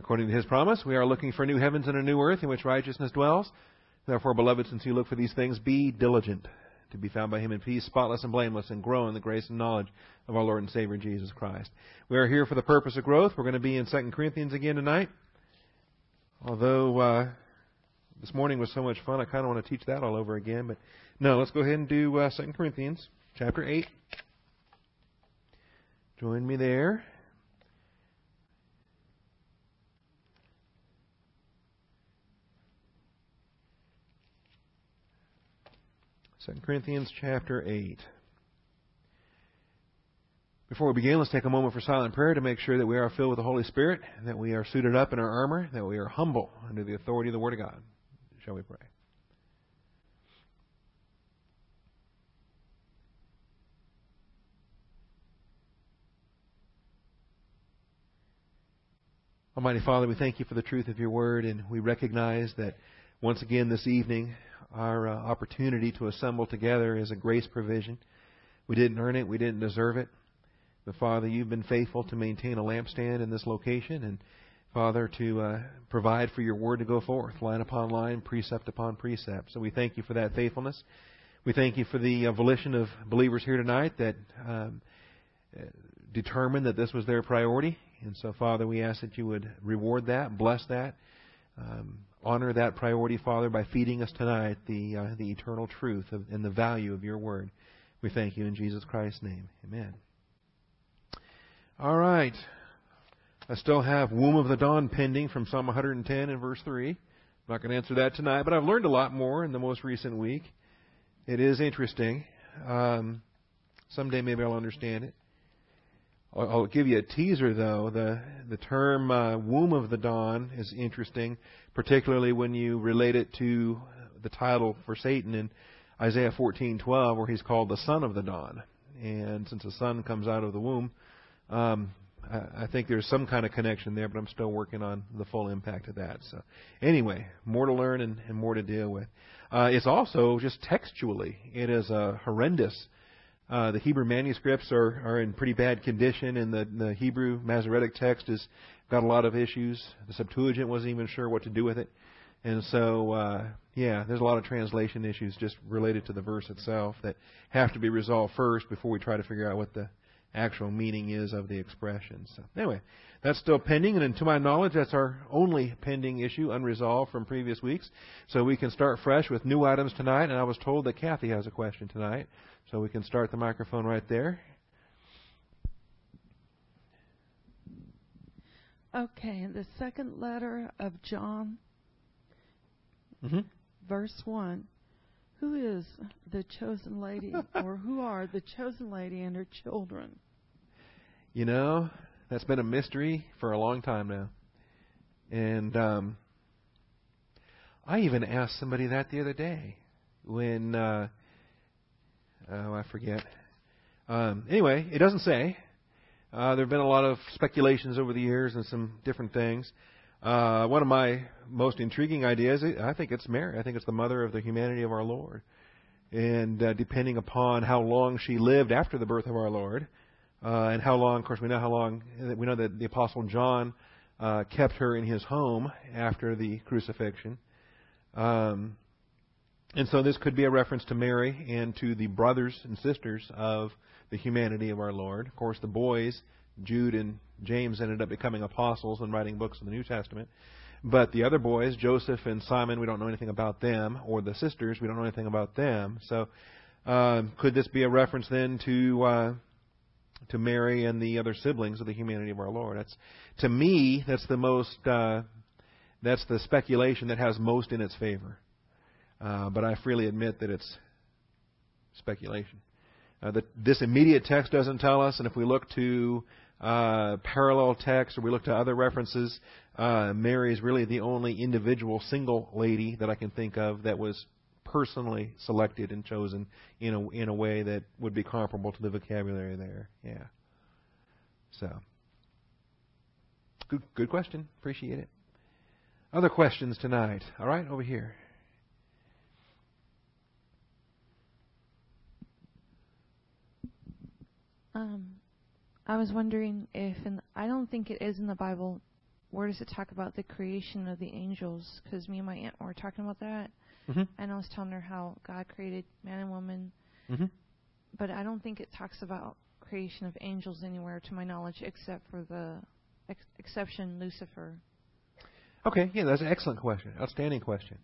According to His promise, we are looking for a new heavens and a new earth in which righteousness dwells. Therefore, beloved, since you look for these things, be diligent to be found by Him in peace, spotless and blameless, and grow in the grace and knowledge of our Lord and Savior Jesus Christ. We are here for the purpose of growth. We're going to be in 2 Corinthians again tonight. Although this morning was so much fun, I kind of want to teach that all over again. But no, let's go ahead and do 2 Corinthians chapter 8. Join me there. Second Corinthians chapter 8. Before we begin, let's take a moment for silent prayer to make sure that we are filled with the Holy Spirit, that we are suited up in our armor, that we are humble under the authority of the Word of God. Shall we pray? Almighty Father, we thank You for the truth of Your Word, and we recognize that once again this evening, our opportunity to assemble together is a grace provision. We didn't earn it. We didn't deserve it. But Father, You've been faithful to maintain a lampstand in this location, and Father, to provide for Your Word to go forth, line upon line, precept upon precept. So we thank You for that faithfulness. We thank You for the volition of believers here tonight that determined that this was their priority. And so, Father, we ask that You would reward that, bless that, honor that priority, Father, by feeding us tonight the eternal truth and the value of Your Word. We thank You in Jesus Christ's name. Amen. All right. I still have Womb of the Dawn pending from Psalm 110 and verse 3. I'm not going to answer that tonight, but I've learned a lot more in the most recent week. It is interesting. Someday maybe I'll understand it. I'll give you a teaser, though. The term Womb of the Dawn is interesting, particularly when you relate it to the title for Satan in Isaiah 14:12, where he's called the Son of the Dawn. And since the sun comes out of the womb, I think there's some kind of connection there, but I'm still working on the full impact of that. So anyway, more to learn and more to deal with. It's also just textually, it is a horrendous. The Hebrew manuscripts are in pretty bad condition, and the Hebrew Masoretic text has got a lot of issues. The Septuagint wasn't even sure what to do with it. And so, there's a lot of translation issues just related to the verse itself that have to be resolved first before we try to figure out what the actual meaning is of the expression. So anyway, that's still pending, and to my knowledge, that's our only pending issue unresolved from previous weeks. So we can start fresh with new items tonight, and I was told that Kathy has a question tonight. So we can start the microphone right there. Okay, the second letter of John, verse 1. Who is the chosen lady, or who are the chosen lady and her children? You know, that's been a mystery for a long time now. And I even asked somebody that the other day when... I forget. Anyway, it doesn't say. There have been a lot of speculations over the years and some different things. One of my most intriguing ideas, I think it's Mary. I think it's the mother of the humanity of our Lord. And depending upon how long she lived after the birth of our Lord, and how long, of course, we know that the Apostle John kept her in his home after the crucifixion. And so this could be a reference to Mary and to the brothers and sisters of the humanity of our Lord. Of course, the boys, Jude and James, ended up becoming apostles and writing books of the New Testament. But the other boys, Joseph and Simon, we don't know anything about them. Or the sisters, we don't know anything about them. So could this be a reference then to Mary and the other siblings of the humanity of our Lord? To me, that's the speculation that has most in its favor. But I freely admit that it's speculation. This immediate text doesn't tell us, and if we look to parallel texts or we look to other references, Mary is really the only individual single lady that I can think of that was personally selected and chosen in a way that would be comparable to the vocabulary there. Yeah. So, good question. Appreciate it. Other questions tonight? All right, over here. I was wondering if, and I don't think it is in the Bible, where does it talk about the creation of the angels? Because me and my aunt were talking about that, Mm-hmm. and I was telling her how God created man and woman, Mm-hmm. but I don't think it talks about creation of angels anywhere, to my knowledge, except for the exception Lucifer. Okay, yeah, that's an excellent question. Outstanding question.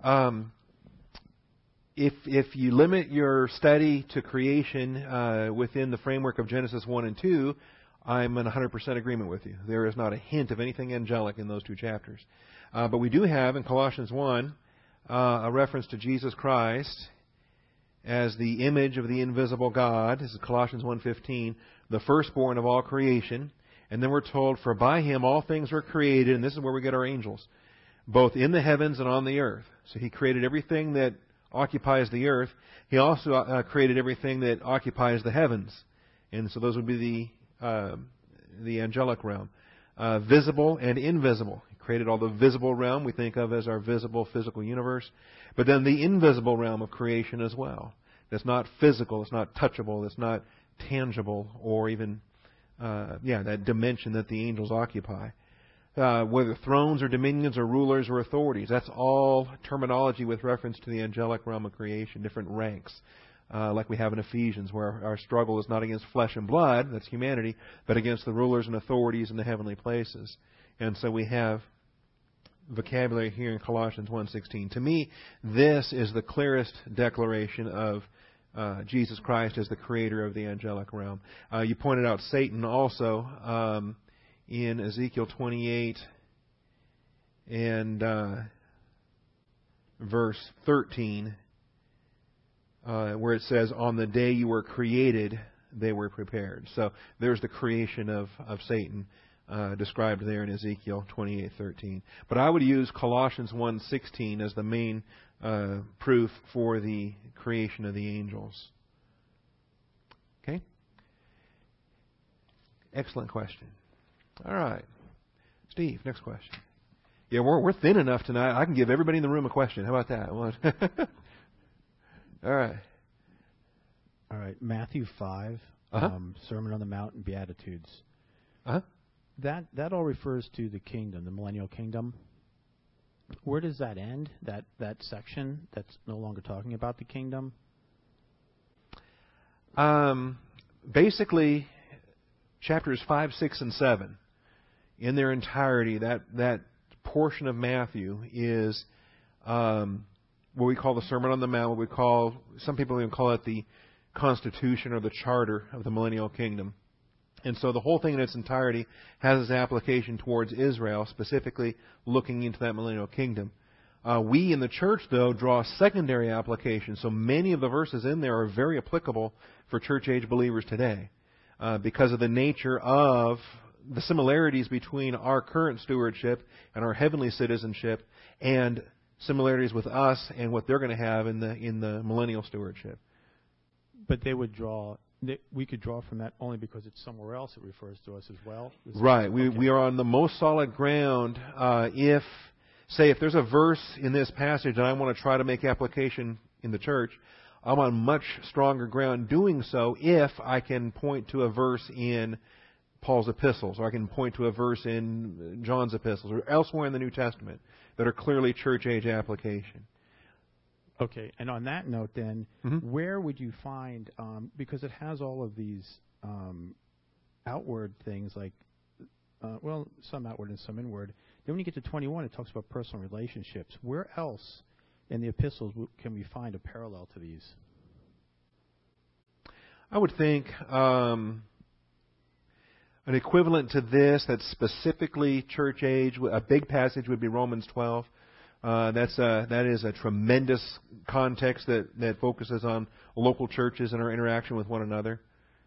If you limit your study to creation within the framework of Genesis 1 and 2, I'm in 100% agreement with you. There is not a hint of anything angelic in those two chapters. But we do have in Colossians 1 a reference to Jesus Christ as the image of the invisible God. This is Colossians 1:15, the firstborn of all creation. And then we're told, for by him all things were created, and this is where we get our angels, both in the heavens and on the earth. So he created everything that occupies the earth. He also created everything that occupies the heavens. And so those would be the angelic realm. Visible and invisible. He created all the visible realm we think of as our visible physical universe. But then the invisible realm of creation as well. That's not physical, it's not touchable, it's not tangible, or even that dimension that the angels occupy. Whether thrones or dominions or rulers or authorities, that's all terminology with reference to the angelic realm of creation, different ranks. Like we have in Ephesians, where our struggle is not against flesh and blood, that's humanity, but against the rulers and authorities in the heavenly places. And so we have vocabulary here in Colossians 1:16. To me, this is the clearest declaration of Jesus Christ as the creator of the angelic realm. You pointed out Satan also in Ezekiel 28 and verse 13, where it says, on the day you were created, they were prepared. So there's the creation of Satan described there in Ezekiel 28:13. But I would use Colossians 1:16 as the main proof for the creation of the angels. Okay? Excellent question. All right. Steve, next question. Yeah, we're thin enough tonight. I can give everybody in the room a question. How about that? All right. All right. Matthew 5, Sermon on the Mount and Beatitudes. Uh-huh. That all refers to the kingdom, the millennial kingdom. Where does that end, that section that's no longer talking about the kingdom? Basically, chapters 5, 6, and 7, in their entirety, that portion of Matthew is what we call the Sermon on the Mount, what we call, some people even call it the Constitution or the Charter of the Millennial Kingdom. And so the whole thing in its entirety has its application towards Israel, specifically looking into that millennial kingdom. We in the church, though, draw secondary applications. So many of the verses in there are very applicable for church-age believers today because of the nature of the similarities between our current stewardship and our heavenly citizenship and similarities with us and what they're going to have in the millennial stewardship. But they would draw... We could draw from that only because it's somewhere else it refers to us as well? Right. We are on the most solid ground if there's a verse in this passage and I want to try to make application in the church, I'm on much stronger ground doing so if I can point to a verse in Paul's epistles, or I can point to a verse in John's epistles, or elsewhere in the New Testament that are clearly church-age application. Okay, and on that note then, where would you find, because it has all of these outward things like, some outward and some inward. Then when you get to 21, it talks about personal relationships. Where else in the epistles can we find a parallel to these? I would think an equivalent to this that's specifically church age, a big passage would be Romans 12. That is a tremendous context that focuses on local churches and our interaction with one another.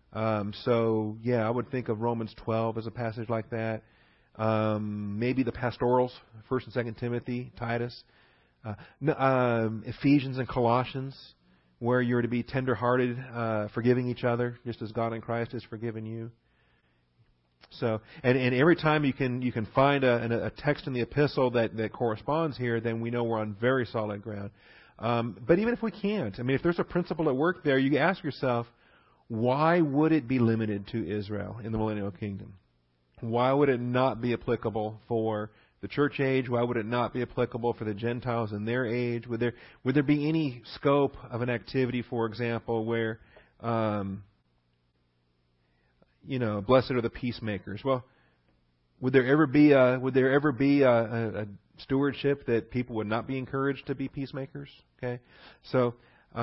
I would think of Romans 12 as a passage like that. Maybe the pastorals, 1 and 2 Timothy, Titus, Ephesians and Colossians, where you're to be tender-hearted, forgiving each other, just as God in Christ has forgiven you. So, and every time you can find a text in the epistle that corresponds here, then we know we're on very solid ground. But even if we can't, if there's a principle at work there, you ask yourself, why would it be limited to Israel in the millennial kingdom? why would it not be applicable for the church age? Why would it not be applicable for the Gentiles in their age? Would there be any scope of an activity, for example, where blessed are the peacemakers? Well, would there ever be a stewardship that people would not be encouraged to be peacemakers? Okay, so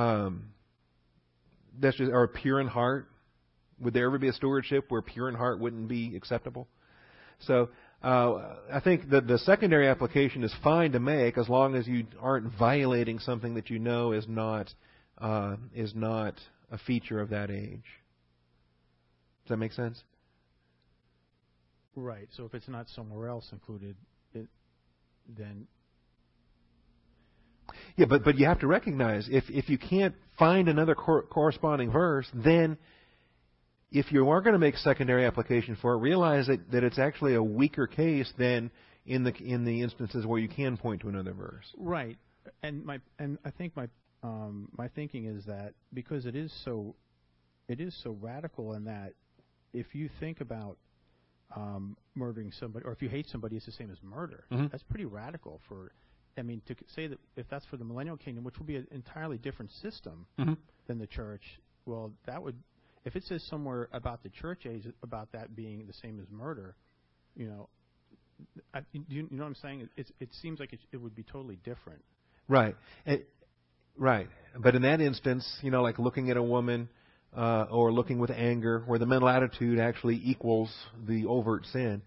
that's just, or pure in heart. Would there ever be a stewardship where pure in heart wouldn't be acceptable? So I think that the secondary application is fine to make as long as you aren't violating something that you know is not a feature of that age. Does that make sense? Right. So if it's not somewhere else included, then... Yeah, but you have to recognize, if you can't find another corresponding verse, then if you are going to make secondary application for it, realize that it's actually a weaker case than in the instances where you can point to another verse. Right. And I think my thinking is that because it is so radical in that if you think about murdering somebody, or if you hate somebody, it's the same as murder. Mm-hmm. That's pretty radical to say that if that's for the millennial kingdom, which will be an entirely different system mm-hmm. than the church, well, that would, if it says somewhere about the church age about that being the same as murder, do you know what I'm saying? It seems like it would be totally different. Right. Right. But in that instance, like looking at a woman or looking with anger, where the mental attitude actually equals the overt sin,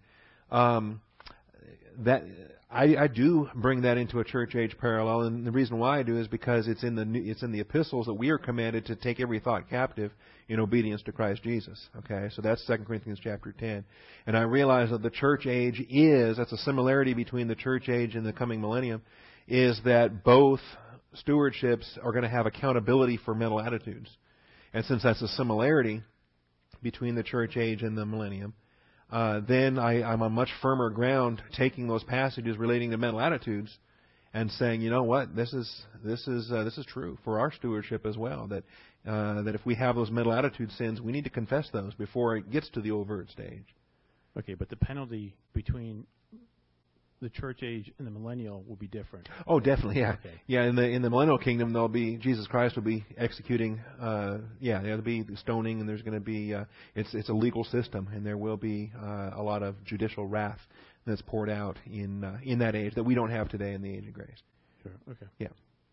that I do bring that into a church age parallel, and the reason why I do is because it's in the epistles that we are commanded to take every thought captive in obedience to Christ Jesus. Okay, so that's 2 Corinthians chapter 10, and I realize that the church age that's a similarity between the church age and the coming millennium, is that both stewardships are going to have accountability for mental attitudes, and since that's a similarity between the church age and the millennium, then I'm on much firmer ground taking those passages relating to mental attitudes and saying, you know what, this is true for our stewardship as well. That if we have those mental attitude sins, we need to confess those before it gets to the overt stage. Okay, but the penalty between the church age and the millennial will be different. Oh, definitely, yeah. Okay. Yeah, in the millennial kingdom, Jesus Christ will be executing. There'll be stoning, and there's going to be it's a legal system, and there will be a lot of judicial wrath that's poured out in that age that we don't have today in the age of grace. Sure. Okay. Yeah.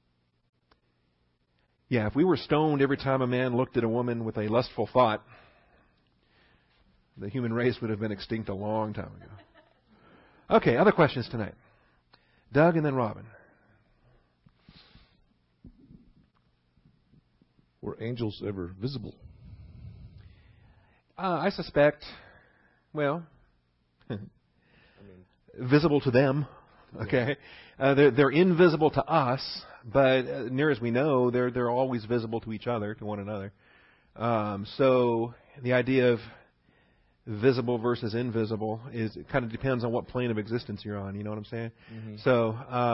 Yeah. If we were stoned every time a man looked at a woman with a lustful thought, the human race would have been extinct a long time ago. Okay, other questions tonight. Doug and then Robin. Were angels ever visible? I suspect, visible to them. Okay, they're invisible to us, but near as we know, they're always visible to each other, to one another. So the idea of visible versus invisible it kind of depends on what plane of existence you're on. You know what I'm saying? Mm-hmm. So,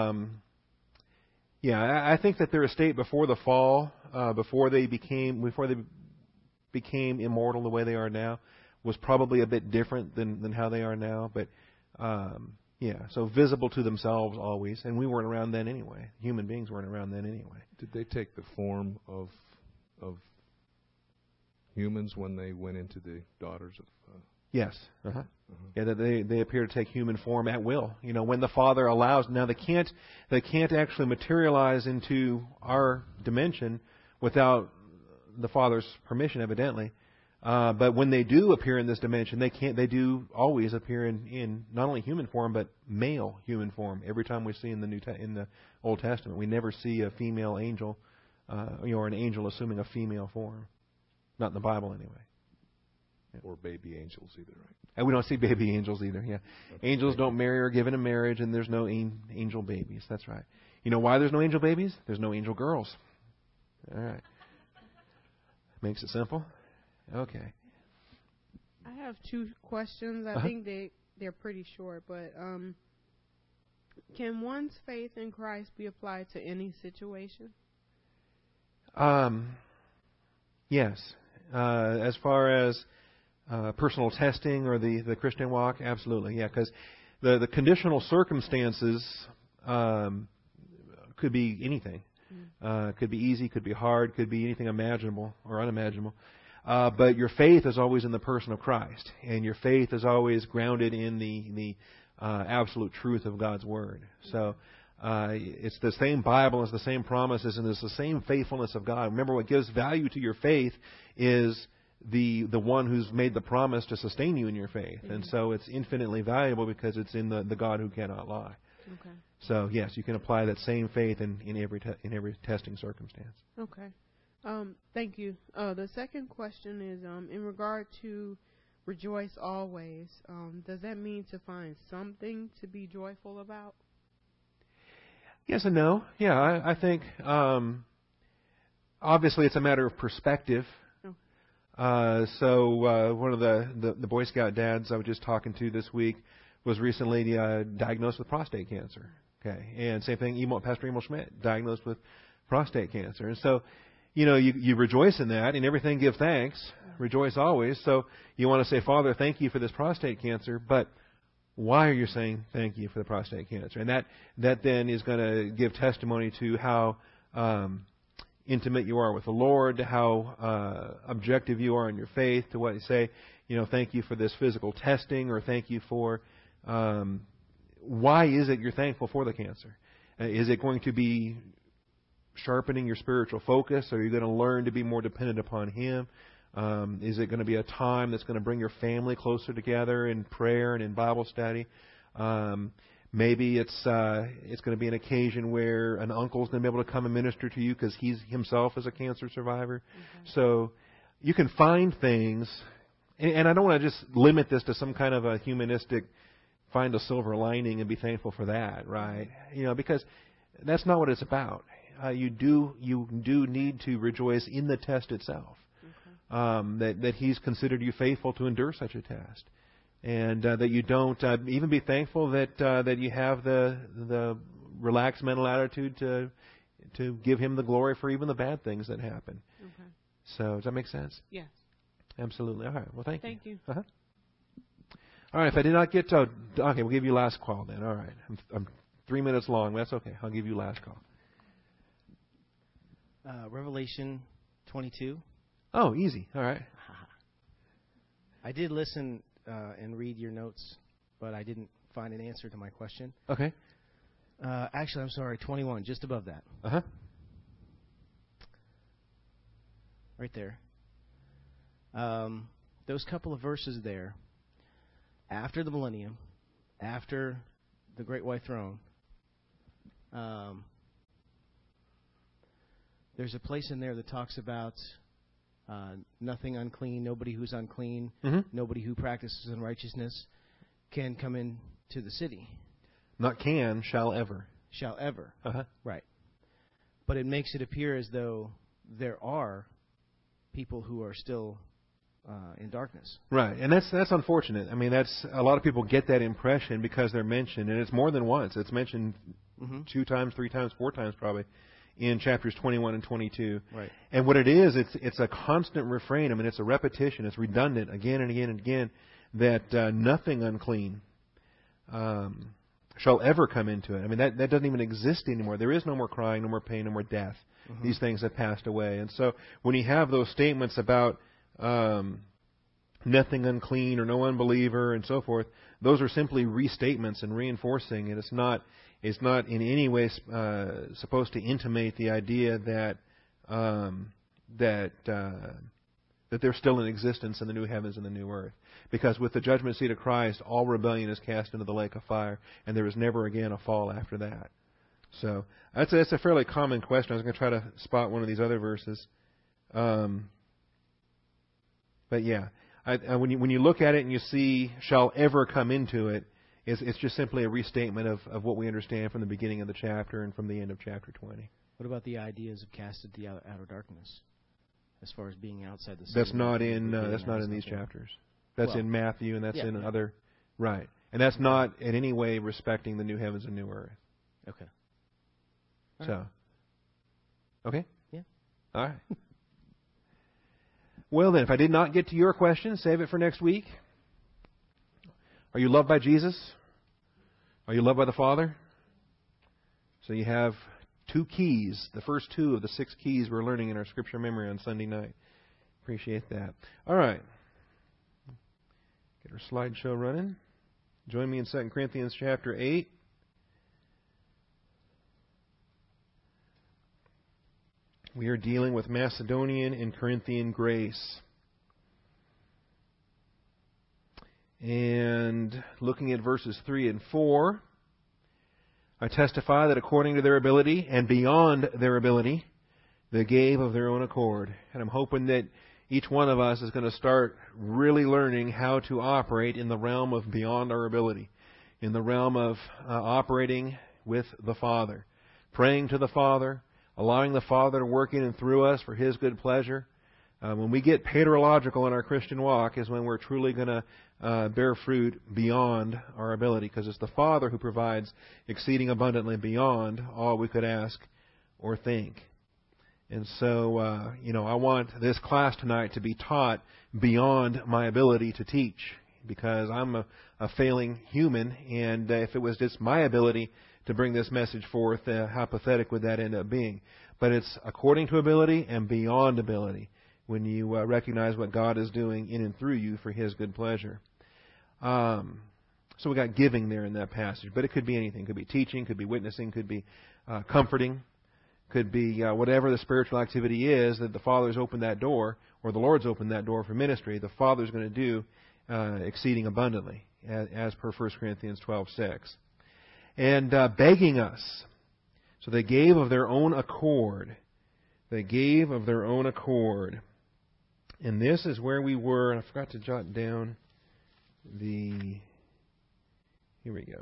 I think that their estate before the fall, before they became immortal the way they are now, was probably a bit different than how they are now. But so visible to themselves always, and we weren't around then anyway. Human beings weren't around then anyway. Did they take the form of humans when they went into the daughters of? Yes. Uh-huh. Uh-huh. Yeah, that they appear to take human form at will. When the Father allows. Now they can't actually materialize into our dimension without the Father's permission, evidently. But when they do appear in this dimension, they do always appear in not only human form but male human form. Every time we see in the Old Testament, we never see a female angel, or an angel assuming a female form. Not in the Bible, anyway. Yeah. Or baby angels either, right? And we don't see baby angels either, yeah. Angels don't marry or given in marriage, and there's no angel babies. That's right. You know why there's no angel babies? There's no angel girls. All right. Makes it simple. Okay. I have two questions. I think they're pretty short, but can one's faith in Christ be applied to any situation? Yes. As far as personal testing or the Christian walk? Absolutely, yeah, because the conditional circumstances could be anything. Could be easy, could be hard, could be anything imaginable or unimaginable. But your faith is always in the person of Christ, and your faith is always grounded in the absolute truth of God's Word. So it's the same Bible, it's the same promises, and it's the same faithfulness of God. Remember, what gives value to your faith is the one who's made the promise to sustain you in your faith. Mm-hmm. And so it's infinitely valuable because it's in the God who cannot lie. Okay. So yes, you can apply that same faith in every testing circumstance. Okay. Thank you. The second question is in regard to rejoice always. Does that mean to find something to be joyful about? Yes and no. Yeah, I think obviously it's a matter of perspective. So one of the Boy Scout dads I was just talking to this week was recently diagnosed with prostate cancer. Okay, and same thing, Pastor Emil Schmidt, diagnosed with prostate cancer. And so, you rejoice in that, and everything give thanks, rejoice always. So you want to say, Father, thank you for this prostate cancer, but why are you saying thank you for the prostate cancer? And that then is going to give testimony to how intimate you are with the Lord, how objective you are in your faith, to what you say, thank you for this physical testing, or thank you for why is it you're thankful for the cancer? Is it going to be sharpening your spiritual focus? Are you going to learn to be more dependent upon Him? Is it going to be a time that's going to bring your family closer together in prayer and in Bible study? Maybe it's going to be an occasion where an uncle's going to be able to come and minister to you because he himself is a cancer survivor. Mm-hmm. So you can find things, and I don't want to just limit this to some kind of a humanistic find a silver lining and be thankful for that, right? Because that's not what it's about. You do need to rejoice in the test itself. Okay. That He's considered you faithful to endure such a test, and that you don't even be thankful that you have the relaxed mental attitude to give Him the glory for even the bad things that happen. Okay. So does that make sense? Yes. Absolutely. All right. Well, thank you. Thank you. Uh-huh. All right. If I did not get to, okay, we'll give you last call then. All right. I'm 3 minutes long. That's okay. I'll give you last call. Revelation 22. Oh, easy. All right. I did listen and read your notes, but I didn't find an answer to my question. Okay. Actually, I'm sorry, 21, just above that. Uh-huh. Right there. Those couple of verses there, after the millennium, after the great white throne, there's a place in there that talks about nothing unclean, nobody who's unclean, nobody who practices unrighteousness can come into the city. Not can, shall ever. Shall ever. Uh-huh. Right. But it makes it appear as though there are people who are still in darkness. Right, and that's unfortunate. I mean, that's a lot of people get that impression because they're mentioned, and it's more than once. It's mentioned 2 times, 3 times, 4 times probably in chapters 21 and 22. Right. And what it is, it's a constant refrain. I mean, it's a repetition. It's redundant again and again and again that nothing unclean shall ever come into it. I mean, that doesn't even exist anymore. There is no more crying, no more pain, no more death. These things have passed away. And so when you have those statements about nothing unclean or no unbeliever and so forth, those are simply restatements and reinforcing, and it's not in any way supposed to intimate the idea that they're still in existence in the new heavens and the new earth. Because with the judgment seat of Christ, all rebellion is cast into the lake of fire, and there is never again a fall after that. So that's a fairly common question. I was going to try to spot one of these other verses. But yeah, when you look at it and you see shall ever come into it, it's just simply a restatement of what we understand from the beginning of the chapter and from the end of chapter 20. What about the ideas of cast into the outer darkness, as far as being outside the city? That's not in these chapters. That's in Matthew, and that's in other. Right, and that's not in any way respecting the new heavens and new earth. Okay. So. Okay. Yeah. All right. Well then, if I did not get to your question, save it for next week. Are you loved by Jesus? Are you loved by the Father? So you have 2 keys, the first 2 of the 6 keys we're learning in our Scripture memory on Sunday night. Appreciate that. All right. Get our slideshow running. Join me in 2 Corinthians chapter 8. We are dealing with Macedonian and Corinthian grace. And looking at verses 3 and 4, I testify that according to their ability and beyond their ability, they gave of their own accord. And I'm hoping that each one of us is going to start really learning how to operate in the realm of beyond our ability, in the realm of operating with the Father, praying to the Father, allowing the Father to work in and through us for His good pleasure. When we get paterological in our Christian walk is when we're truly going to bear fruit beyond our ability, because it's the Father who provides exceeding abundantly beyond all we could ask or think. And so, I want this class tonight to be taught beyond my ability to teach, because I'm a failing human, and if it was just my ability to bring this message forth, how pathetic would that end up being? But it's according to ability and beyond ability when you recognize what God is doing in and through you for His good pleasure. So we got giving there in that passage, but it could be anything. It could be teaching, could be witnessing, could be comforting, could be whatever the spiritual activity is that the Father's opened that door, or the Lord's opened that door for ministry. The Father's going to do exceeding abundantly, as per 1 Corinthians 12:6. And begging us. So they gave of their own accord. They gave of their own accord. And this is where we were, and I forgot to jot down here we go.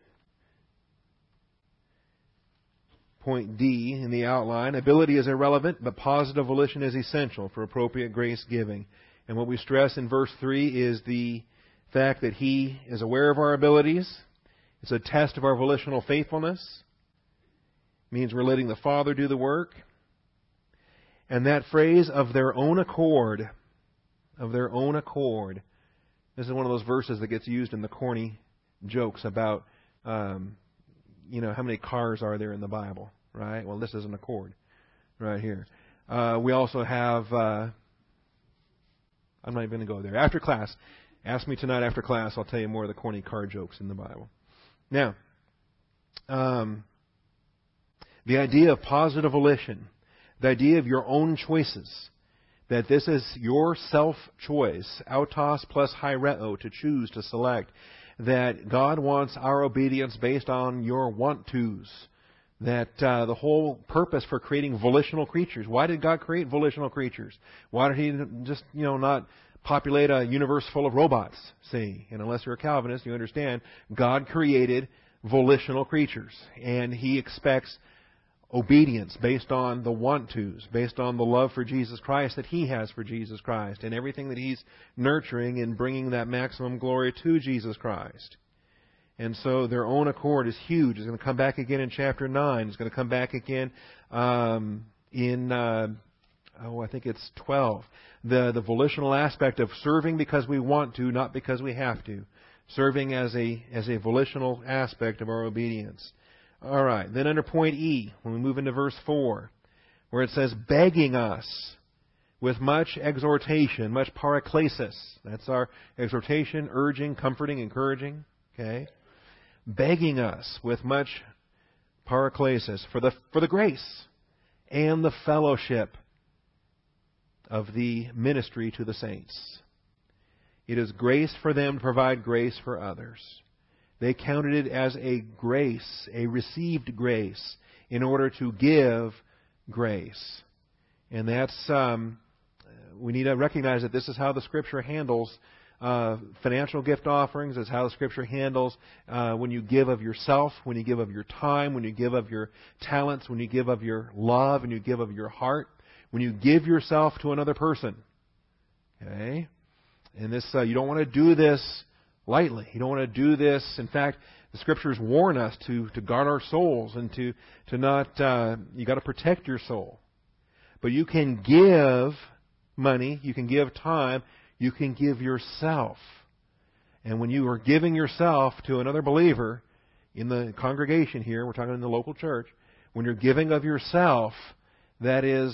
Point D in the outline. Ability is irrelevant, but positive volition is essential for appropriate grace giving. And what we stress in verse 3 is the fact that He is aware of our abilities. It's a test of our volitional faithfulness. It means we're letting the Father do the work. And that phrase, of their own accord, this is one of those verses that gets used in the corny jokes about, how many cars are there in the Bible, right? Well, this is an accord right here. We also have, I'm not even going to go there. After class, ask me tonight after class, I'll tell you more of the corny car jokes in the Bible. Now, the idea of positive volition, the idea of your own choices, that this is your self-choice, autos plus hiereo, to choose, to select, that God wants our obedience based on your want-tos, that the whole purpose for creating volitional creatures. Why did God create volitional creatures? Why did He just, not populate a universe full of robots, see? And unless you're a Calvinist, you understand God created volitional creatures, and He expects obedience based on the want-tos, based on the love for Jesus Christ that He has for Jesus Christ, and everything that He's nurturing and bringing that maximum glory to Jesus Christ. And so their own accord is huge. It's going to come back again in chapter 9. It's going to come back again in I think it's 12. The volitional aspect of serving because we want to, not because we have to. Serving as a volitional aspect of our obedience. All right. Then under point E, when we move into verse 4, where it says, begging us with much exhortation, much paraklesis. That's our exhortation, urging, comforting, encouraging. Okay? Begging us with much paraklesis for the grace and the fellowship of the ministry to the saints. It is grace for them to provide grace for others. They counted it as a grace, a received grace, in order to give grace. And that's, we need to recognize that this is how the Scripture handles financial gift offerings. It's how the Scripture handles when you give of yourself, when you give of your time, when you give of your talents, when you give of your love, and you give of your heart, when you give yourself to another person. Okay? And this, you don't want to do this lightly. You don't want to do this. In fact, the Scriptures warn us to guard our souls and to not, you got to protect your soul. But you can give money, you can give time, you can give yourself. And when you are giving yourself to another believer in the congregation here, we're talking in the local church, when you're giving of yourself, that is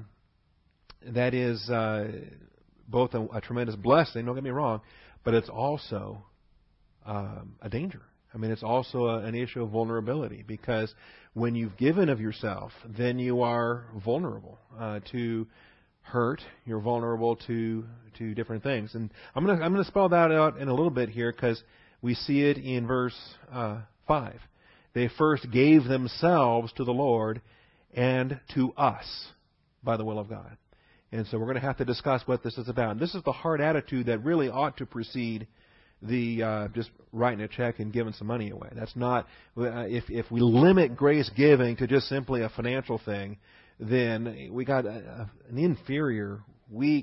both a tremendous blessing, don't get me wrong, but it's also a danger. I mean, it's also an issue of vulnerability, because when you've given of yourself, then you are vulnerable to hurt. You're vulnerable to different things, and I'm gonna spell that out in a little bit here, because we see it in verse 5. They first gave themselves to the Lord and to us by the will of God. And so we're going to have to discuss what this is about. And this is the hard attitude that really ought to precede the just writing a check and giving some money away. That's not, if we limit grace giving to just simply a financial thing, then we got an inferior, weak,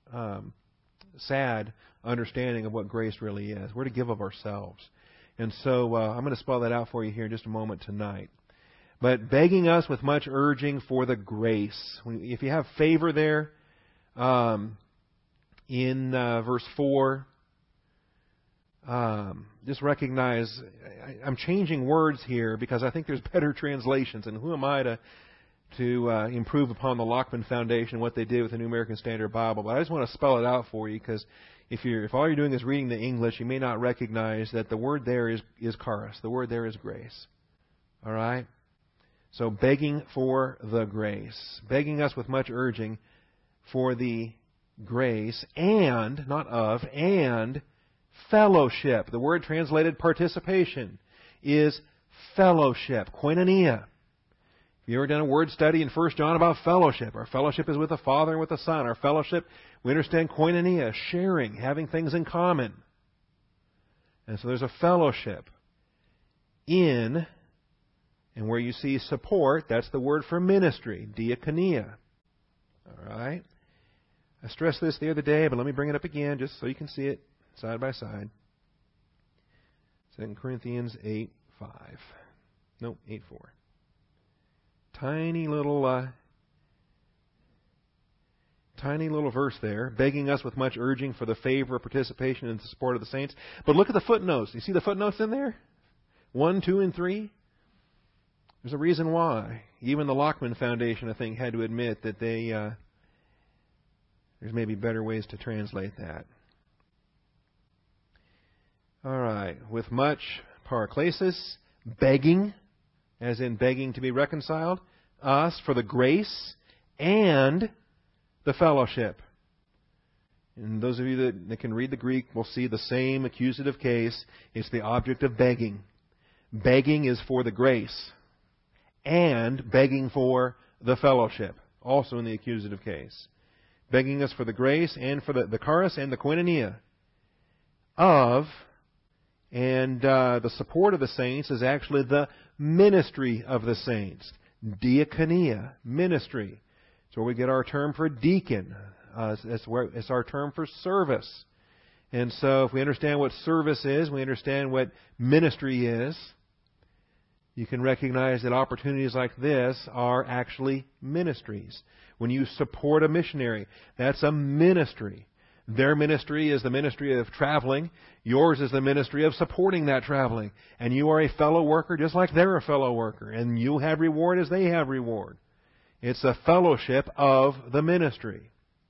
sad understanding of what grace really is. We're to give of ourselves. And so I'm going to spell that out for you here in just a moment tonight. But begging us with much urging for the grace. If you have favor there, in verse 4, just recognize, I'm changing words here because I think there's better translations. And who am I to improve upon the Lockman Foundation, what they did with the New American Standard Bible? But I just want to spell it out for you, because if all you're doing is reading the English, you may not recognize that the word there is charis. The word there is grace. All right? So begging for the grace. Begging us with much urging for the grace and, not of, and fellowship. The word translated participation is fellowship, koinonia. If you ever done a word study in 1 John about fellowship, our fellowship is with the Father and with the Son. Our fellowship, we understand koinonia, sharing, having things in common. And so there's a fellowship in, and where you see support, that's the word for ministry, diakonia. All right? I stressed this the other day, but let me bring it up again just so you can see it side by side. 2 Corinthians 8:5. Nope, 8:4. Tiny little verse there, begging us with much urging for the favor of participation in the support of the saints. But look at the footnotes. You see the footnotes in there? 1, 2, and 3. There's a reason why. Even the Lockman Foundation, I think, had to admit that there's maybe better ways to translate that. All right. With much paraklesis, begging, as in begging to be reconciled, us for the grace and the fellowship. And those of you that can read the Greek will see the same accusative case. It's the object of begging. Begging is for the grace and begging for the fellowship, also in the accusative case. Begging us for the grace and for the charis and the koinonia of, and the support of the saints is actually the ministry of the saints. Diakonia, ministry. It's where we get our term for deacon. It's our term for service. And so if we understand what service is, we understand what ministry is, you can recognize that opportunities like this are actually ministries. When you support a missionary, that's a ministry. Their ministry is the ministry of traveling. Yours is the ministry of supporting that traveling. And you are a fellow worker just like they're a fellow worker. And you have reward as they have reward. It's a fellowship of the ministry.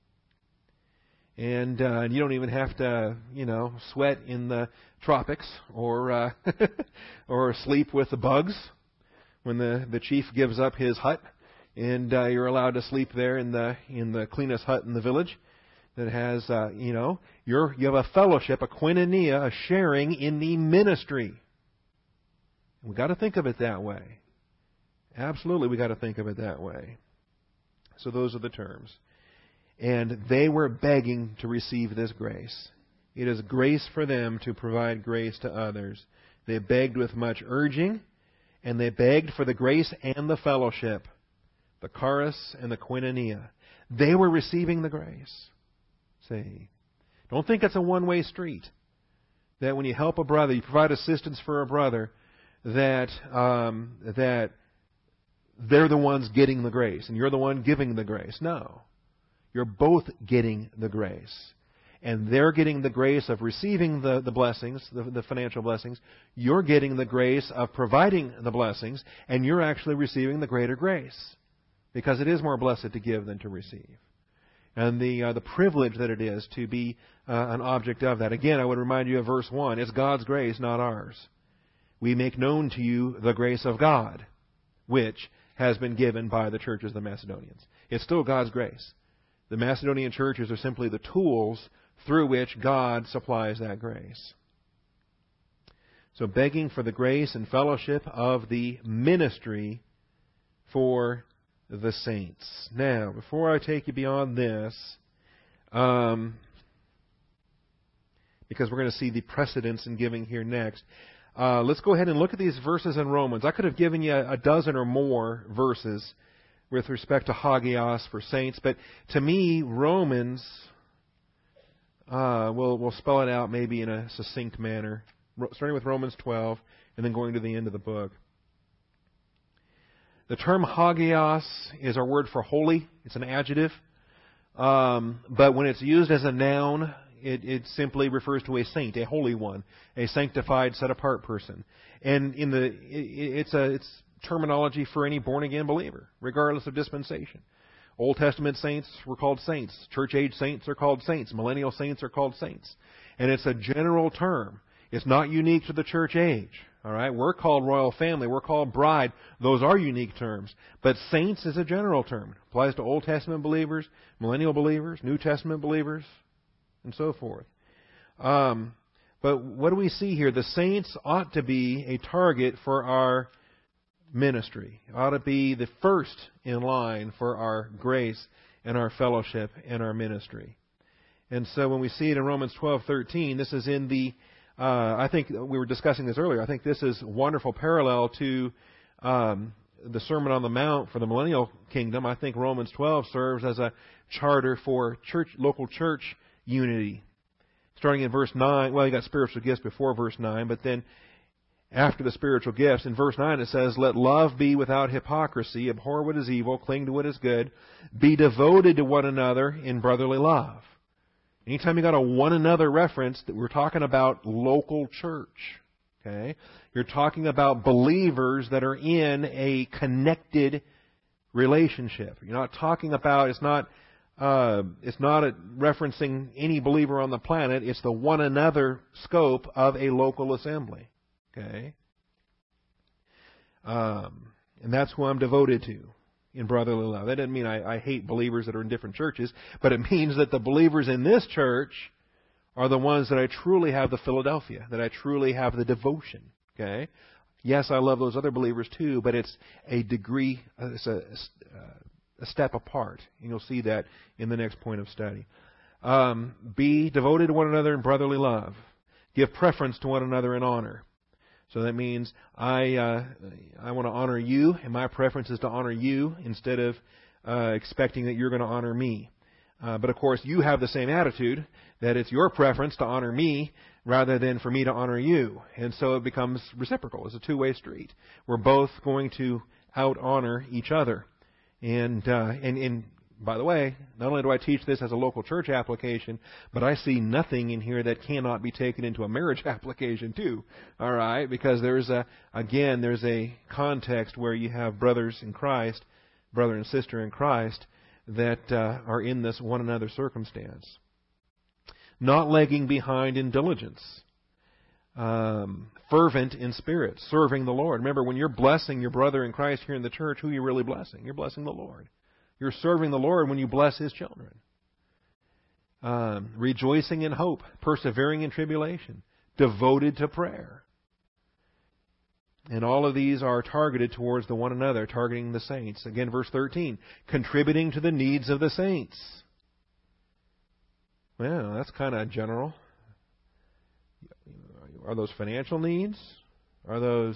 And you don't even have to, sweat in the tropics or or sleep with the bugs when the chief gives up his hut, and you're allowed to sleep there in the cleanest hut in the village. That has, you have a fellowship, a koinonia, a sharing in the ministry. We've got to think of it that way. Absolutely, we've got to think of it that way. So those are the terms. And they were begging to receive this grace. It is grace for them to provide grace to others. They begged with much urging, and they begged for the grace and the fellowship, the charis and the koinonia. They were receiving the grace. See, don't think it's a one-way street. That when you help a brother, you provide assistance for a brother, that they're the ones getting the grace and you're the one giving the grace. No. You're both getting the grace. And they're getting the grace of receiving the blessings, the financial blessings. You're getting the grace of providing the blessings, and you're actually receiving the greater grace. Because it is more blessed to give than to receive. And the privilege that it is to be an object of that. Again, I would remind you of verse 1. It's God's grace, not ours. We make known to you the grace of God, which has been given by the churches of the Macedonians. It's still God's grace. The Macedonian churches are simply the tools through which God supplies that grace. So begging for the grace and fellowship of the ministry for the saints. Now, before I take you beyond this, because we're going to see the precedence in giving here next, let's go ahead and look at these verses in Romans. I could have given you a dozen or more verses with respect to hagios for saints, but to me, Romans, we'll spell it out maybe in a succinct manner, starting with Romans 12 and then going to the end of the book. The term hagios is our word for holy. It's an adjective. But when it's used as a noun, it simply refers to a saint, a holy one, a sanctified, set-apart person. And it's terminology for any born-again believer, regardless of dispensation. Old Testament saints were called saints. Church-age saints are called saints. Millennial saints are called saints. And it's a general term. It's not unique to the church age. All right, we're called royal family. We're called bride. Those are unique terms. But saints is a general term. It applies to Old Testament believers, millennial believers, New Testament believers, and so forth. But what do we see here? The saints ought to be a target for our ministry. Ought to be the first in line for our grace and our fellowship and our ministry. And so when we see it in Romans 12:13, this is in the I think we were discussing this earlier. I think this is a wonderful parallel to the Sermon on the Mount for the millennial kingdom. I think Romans 12 serves as a charter for local church unity. Starting in verse 9, well, you got spiritual gifts before verse 9, but then after the spiritual gifts, in verse 9 it says, "Let love be without hypocrisy, abhor what is evil, cling to what is good, be devoted to one another in brotherly love." Anytime you got a one another reference, that we're talking about local church. Okay? You're talking about believers that are in a connected relationship. You're not talking about, it's not referencing any believer on the planet. It's the one another scope of a local assembly. Okay? And that's who I'm devoted to in brotherly love. That doesn't mean I hate believers that are in different churches, but it means that the believers in this church are the ones that I truly have the Philadelphia, that I truly have the devotion. Okay? Yes, I love those other believers too, but it's a degree, it's a step apart. And you'll see that in the next point of study. Be devoted to one another in brotherly love. Give preference to one another in honor. So that means I want to honor you, and my preference is to honor you instead of expecting that you're going to honor me. But of course, you have the same attitude, that it's your preference to honor me rather than for me to honor you. And so it becomes reciprocal. It's a two-way street. We're both going to out-honor each other. And by the way, not only do I teach this as a local church application, but I see nothing in here that cannot be taken into a marriage application too. All right? Because there's a context where you have brothers in Christ, brother and sister in Christ, that are in this one another circumstance. Not lagging behind in diligence. Fervent in spirit, serving the Lord. Remember, when you're blessing your brother in Christ here in the church, who are you really blessing? You're blessing the Lord. You're serving the Lord when you bless His children. Rejoicing in hope, persevering in tribulation, devoted to prayer. And all of these are targeted towards the one another, targeting the saints. Again, verse 13, contributing to the needs of the saints. Well, that's kind of general. Are those financial needs? Are those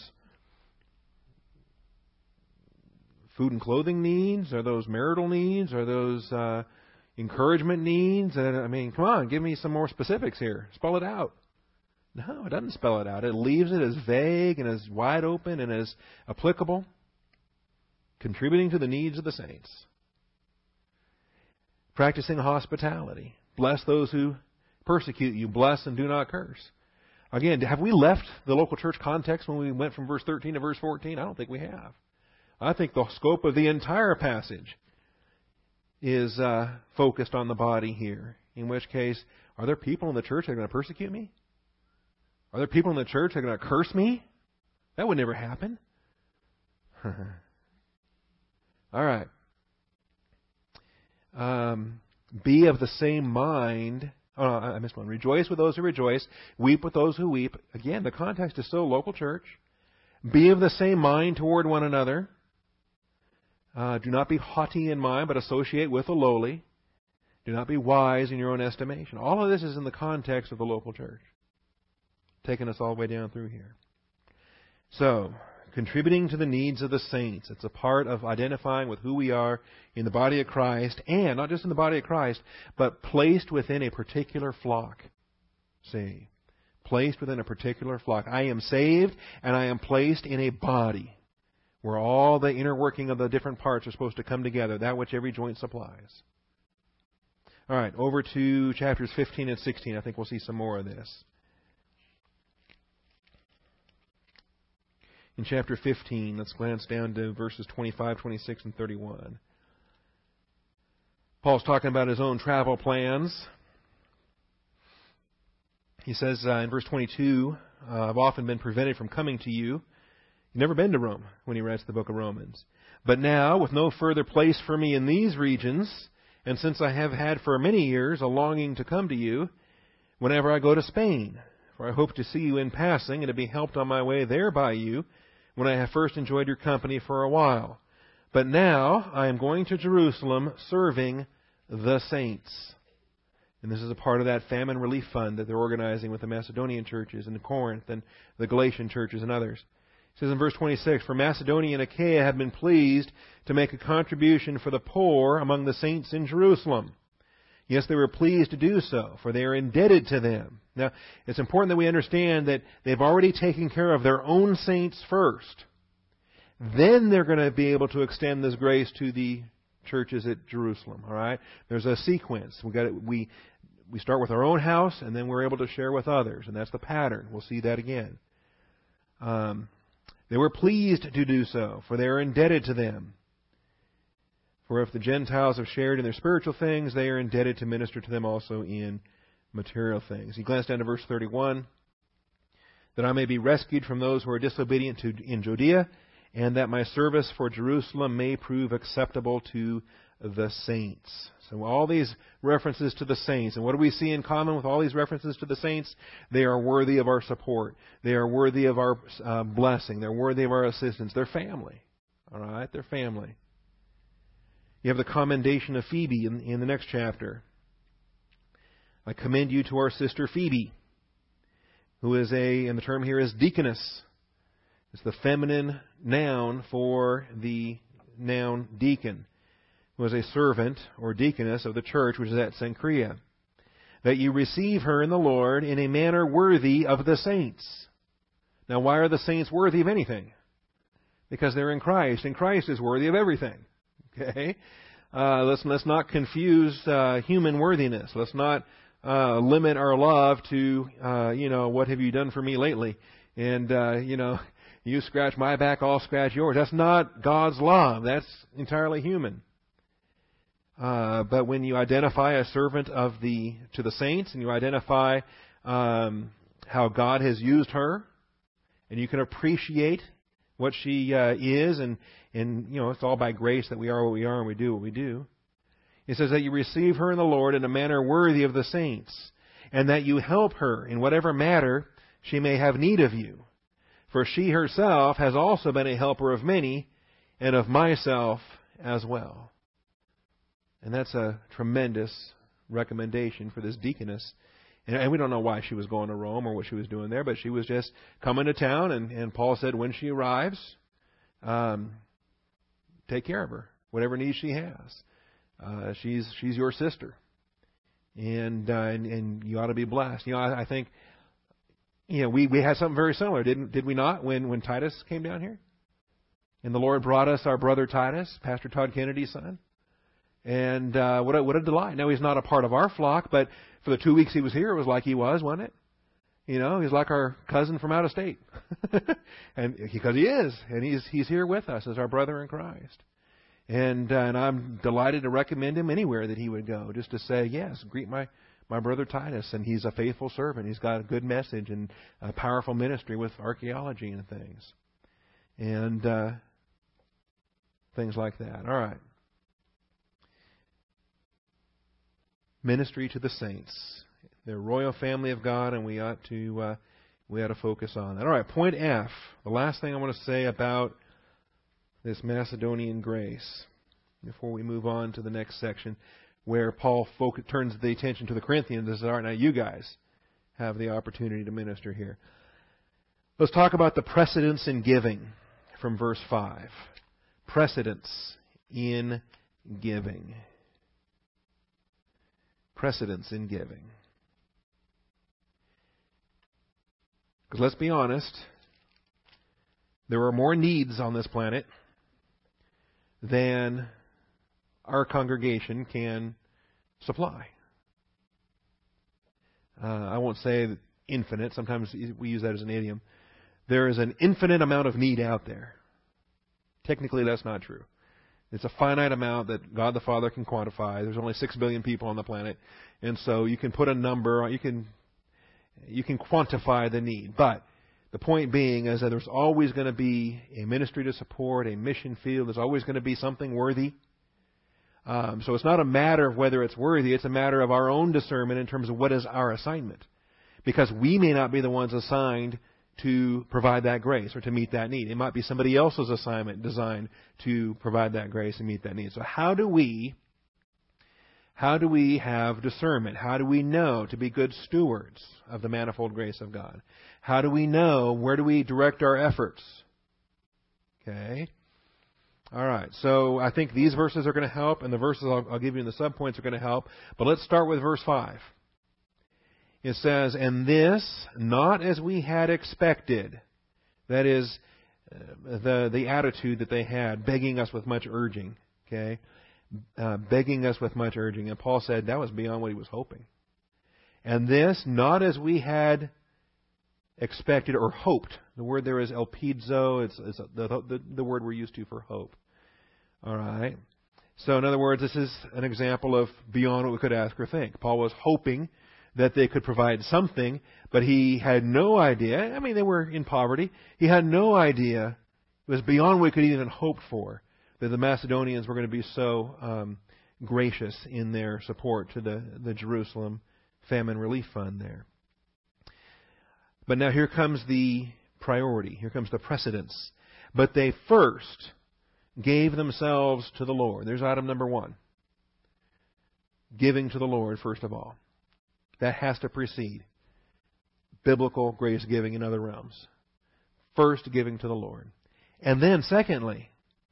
food and clothing needs? Are those marital needs? Are those encouragement needs? I mean, come on, give me some more specifics here. Spell it out. No, it doesn't spell it out. It leaves it as vague and as wide open and as applicable. Contributing to the needs of the saints. Practicing hospitality. Bless those who persecute you. Bless and do not curse. Again, have we left the local church context when we went from verse 13 to verse 14? I don't think we have. I think the scope of the entire passage is focused on the body here. In which case, are there people in the church that are going to persecute me? Are there people in the church that are going to curse me? That would never happen. All right. Be of the same mind. Oh, I missed one. Rejoice with those who rejoice. Weep with those who weep. Again, the context is still local church. Be of the same mind toward one another. Do not be haughty in mind, but associate with the lowly. Do not be wise in your own estimation. All of this is in the context of the local church. Taking us all the way down through here. So, contributing to the needs of the saints. It's a part of identifying with who we are in the body of Christ, and not just in the body of Christ, but placed within a particular flock. See? Placed within a particular flock. I am saved, and I am placed in a body where all the inner working of the different parts are supposed to come together, that which every joint supplies. All right, over to chapters 15 and 16. I think we'll see some more of this. In chapter 15, let's glance down to verses 25, 26, and 31. Paul's talking about his own travel plans. He says in verse 22, I've often been prevented from coming to you. He'd never been to Rome when he writes the book of Romans. But now, with no further place for me in these regions, and since I have had for many years a longing to come to you, whenever I go to Spain, for I hope to see you in passing and to be helped on my way there by you, when I have first enjoyed your company for a while. But now I am going to Jerusalem serving the saints. And this is a part of that famine relief fund that they're organizing with the Macedonian churches in Corinth and the Galatian churches and others. It says in verse 26, For Macedonia and Achaia have been pleased to make a contribution for the poor among the saints in Jerusalem. Yes, they were pleased to do so, for they are indebted to them. Now, it's important that we understand that they've already taken care of their own saints first. Then they're going to be able to extend this grace to the churches at Jerusalem. All right? There's a sequence. We start with our own house, and then we're able to share with others, and that's the pattern. We'll see that again. They were pleased to do so, for they are indebted to them. For if the Gentiles have shared in their spiritual things, they are indebted to minister to them also in material things. He glanced down to verse 31. That I may be rescued from those who are disobedient in Judea, and that my service for Jerusalem may prove acceptable to the saints. So all these references to the saints. And what do we see in common with all these references to the saints? They are worthy of our support. They are worthy of our blessing. They're worthy of our assistance. They're family. All right? They're family. You have the commendation of Phoebe in the next chapter. I commend you to our sister Phoebe, who is and the term here is deaconess. It's the feminine noun for the noun deacon, who is a servant or deaconess of the church which is at Cenchrea. That you receive her in the Lord in a manner worthy of the saints. Now, why are the saints worthy of anything? Because they're in Christ, and Christ is worthy of everything. Okay, let's not confuse human worthiness. Let's not limit our love to what have you done for me lately, and you scratch my back, I'll scratch yours. That's not God's love. That's entirely human. But when you identify a servant to the saints, and you identify how God has used her, and you can appreciate what she is, and it's all by grace that we are what we are and we do what we do. It says that you receive her in the Lord in a manner worthy of the saints, and that you help her in whatever matter she may have need of you. For she herself has also been a helper of many, and of myself as well. And that's a tremendous recommendation for this deaconess. And we don't know why she was going to Rome or what she was doing there, but she was just coming to town, and Paul said when she arrives, take care of her, whatever needs she has. She's your sister, and you ought to be blessed. I think we had something very similar, did we not? When Titus came down here, and the Lord brought us our brother Titus, Pastor Todd Kennedy's son, And what a delight. Now, he's not a part of our flock, but for the 2 weeks he was here, it was like he was, wasn't it? You know, he's like our cousin from out of state. And because he is. And he's here with us as our brother in Christ. And I'm delighted to recommend him anywhere that he would go, just to say, yes, greet my brother Titus. And he's a faithful servant. He's got a good message and a powerful ministry with archaeology and things. And things like that. All right. Ministry to the saints. They're royal family of God, and we ought to focus on that. All right, point F. The last thing I want to say about this Macedonian grace before we move on to the next section, where Paul turns the attention to the Corinthians and says, all right, now you guys have the opportunity to minister here. Let's talk about the precedence in giving from verse 5. Precedence in giving. Precedence in giving. Because let's be honest, there are more needs on this planet than our congregation can supply. I won't say infinite. Sometimes we use that as an idiom. There is an infinite amount of need out there. Technically, that's not true. It's a finite amount that God the Father can quantify. There's only 6 billion people on the planet. And so you can put a number, you can quantify the need. But the point being is that there's always going to be a ministry to support, a mission field. There's always going to be something worthy. So it's not a matter of whether it's worthy. It's a matter of our own discernment in terms of what is our assignment. Because we may not be the ones assigned to provide that grace or to meet that need. It might be somebody else's assignment designed to provide that grace and meet that need. So how do we have discernment? How do we know to be good stewards of the manifold grace of God? How do we know? Where do we direct our efforts? Okay. All right. So I think these verses are going to help, and the verses I'll give you in the subpoints are going to help. But let's start with verse 5. It says, and this, not as we had expected. That is the attitude that they had, begging us with much urging. Okay? Begging us with much urging. And Paul said that was beyond what he was hoping. And this, not as we had expected or hoped. The word there is elpidzo. It's the word we're used to for hope. All right? So in other words, this is an example of beyond what we could ask or think. Paul was hoping that they could provide something, but he had no idea. I mean, they were in poverty. He had no idea. It was beyond what we could even hope for, that the Macedonians were going to be so gracious in their support to the Jerusalem Famine Relief Fund there. But now here comes the priority. Here comes the precedence. But they first gave themselves to the Lord. There's item number 1. Giving to the Lord, first of all. That has to precede biblical grace giving in other realms. First, giving to the Lord. And then, secondly,